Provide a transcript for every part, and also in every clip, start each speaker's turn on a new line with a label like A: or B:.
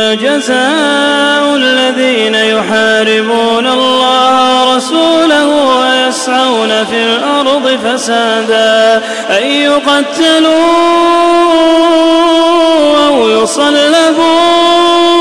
A: إنما جزاء الذين يحاربون الله ورسوله ويسعون في الأرض فسادا أن يقتلوا أو يصلبوا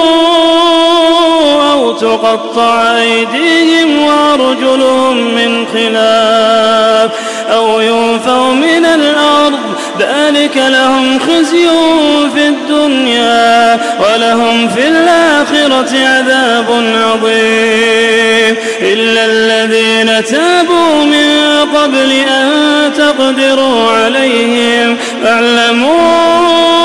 A: أو تقطع أيديهم وأرجلهم من خلاف أو ينفوا من الأرض ذلك لهم خزي في الدنيا ولهم في الآخرة عذاب عظيم إلا الذين تابوا من قبل أن تقدروا عليهم فاعلموا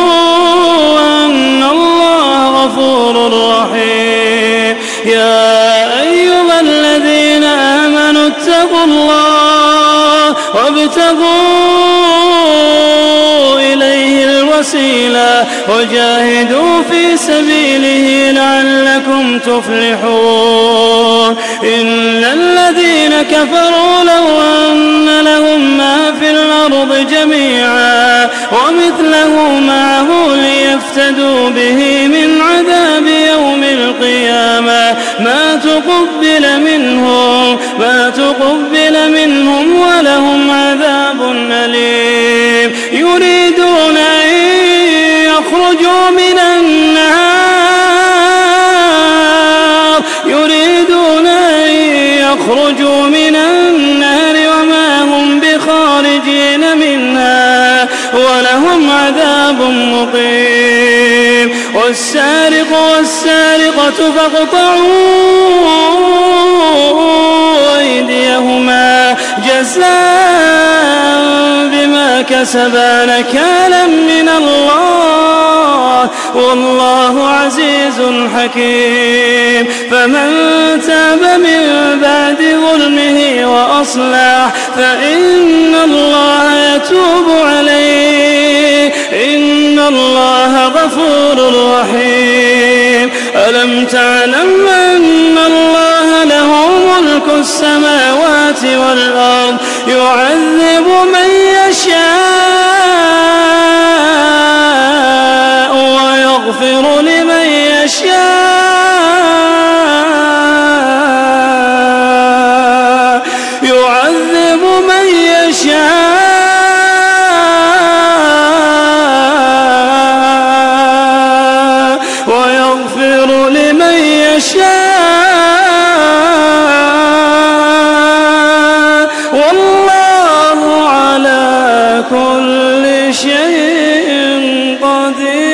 A: أن الله غفور رحيم يا أيها الذين آمنوا اتقوا الله وابتغوا إليه الوسيلة وجاهدوا في سبيله لعلكم تفلحون إن الذين كفروا لو أن لهم ما في الأرض جميعا ومثله معه ليفتدوا به من عذاب يوم القيامة ما تقبل منهم ولهم عذاب أليم يريدون أن يخرجوا من النار وما هم بخارجين منها ولهم عذاب مقيم والسارق والسارقة فاقطعوا أيديهما جزاء بما كسبا نكالا من الله والله عزيز حكيم فمن تاب من بعد ظلمه وأصلح فإن الله يتوب عليه إن الله غفور رحيم ألم تعلم أن الله له ملك السماوات والأرض يعذب من يشاء ويغفر لمن يشاء يعذب من يشاء ويغفر لمن يشاء والله على كل شيء قدير.